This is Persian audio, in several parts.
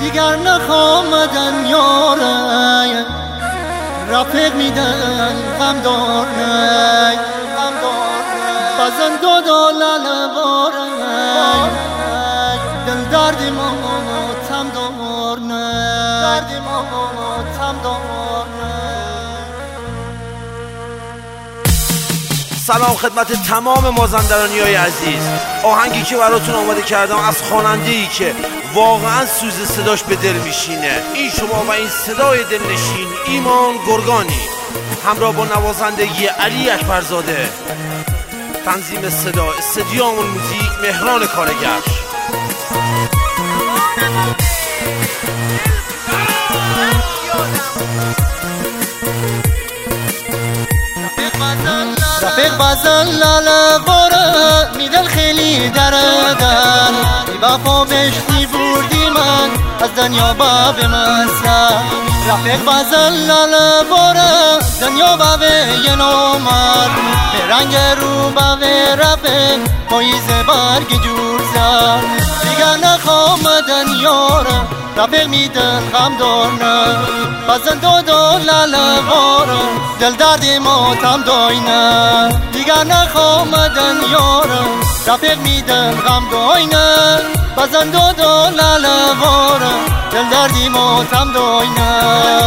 دیگر نخوامدن یاره، رفیق میدن غم دار نی، بزن دو لالواره دل دردی ما تم دار نی. سلام خدمت تمام مازندرانی های عزیز. آهنگی که براتون آماده کردم از خواننده‌ای که واقعا سوز صداش به دل میشینه. این شما و این صدای دلنشین ایمان گرگانی همراه با نوازندگی علی اکبرزاده، تنظیم صدا استدیوم موزیک مهران کارگر. رفیق بزن لاله باره میدل خیلی دردن، ای وفا بشتی بردی من از دنیا با به مسلم. رفیق بزن لاله باره دنیا با به یه نومر، به رنگ رو با به رفیق پاییز برگ جور زد. دیگر نخوامدن یاره، رفیق میدن غم دارنه، بزن دو لاله باره دل دردی ماتم داینه. دیگر نخوامدن یاره، رفیق میدن غم داینه، بزن دو لاله باره دل دردی ماتم داینه.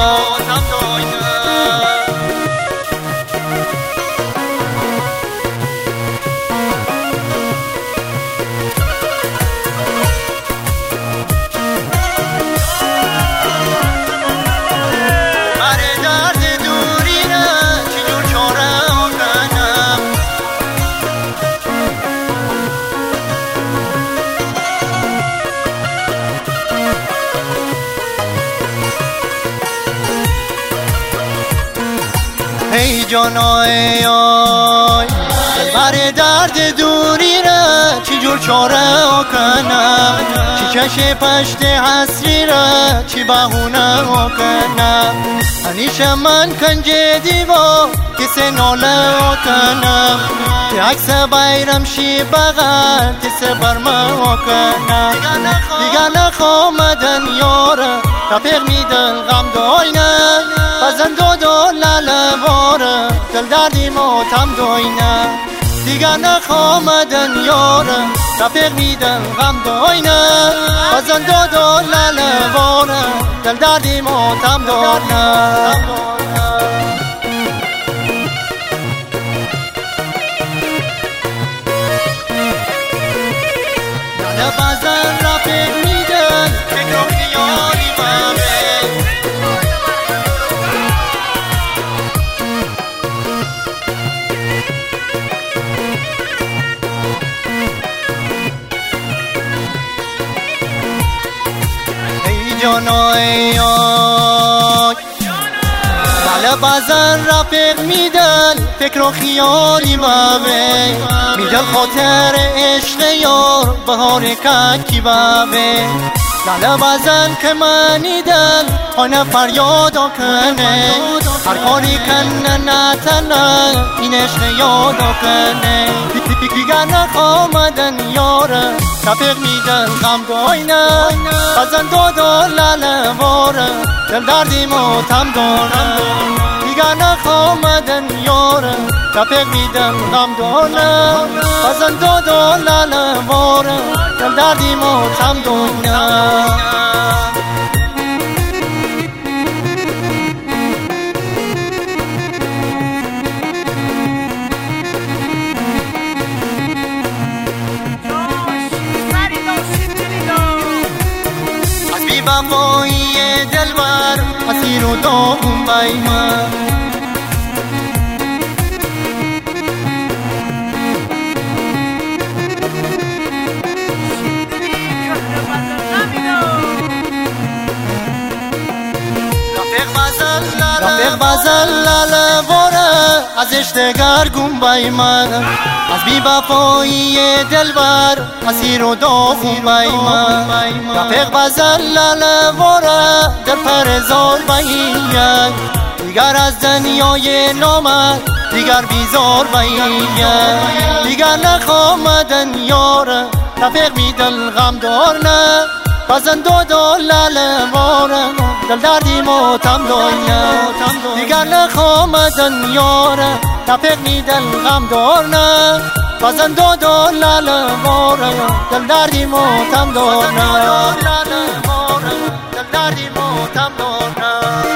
ای جانای آی بر درد دوری را چی جور چاره کنم، چی کش پشت حسری را چی بهونه کنم. همیشه من کنج دیوا کسی ناله کنم، که عکس بیرم شی بغل کسی برما کنم. دیگر نخوامدن یاره، رفیق میدن غم داینه، بزن دو لاله باره دل دردی ماتم داینه. دیگر نخوامدن یاره، رفیق میدن غم داینه، بزن دو لاله باره دل دردی ماتم داینه. بزن رفیق میدن فکر و خیالی مامه، ای جانای آی بله بزن رفیق میدن فکر و خیالی مامه، میدن خاطر عشق یار بهار ککی بامه. لاله بزن که منی دل خانه فریاد کنه، هر کاری کنه نتنه این عشق یاد کنه. دیگر نخوامدن یاره، رفیق میدن غم داینه، بزن دو لاله باره دل دردی ماتم دارم. دیگر نخوامدن یاره، رفیق میدن غم داینه، بزن دو لاله باره دل دردی ماتم دارم. وفایی دلبر اسیر و داغون بای من، رفیق بزن لاله باره از اشتگر گون بای من، از بی وفایی دلبر اسیر و داغون بای من. رفیق بزن لاله باره در پرزار بایین، دیگر از دنیای نامد دیگر بیزار بایین. دیگر نخوامدن یاره، رفیق میدل غم دارنه، بزن دو لاله واره دل دردی موتم دنیا دیگر نخوام دنیاره نفقنی دل غم دارنه بزن دو لاله واره دل دردی موتم دارنه دل دردی موتم دارنه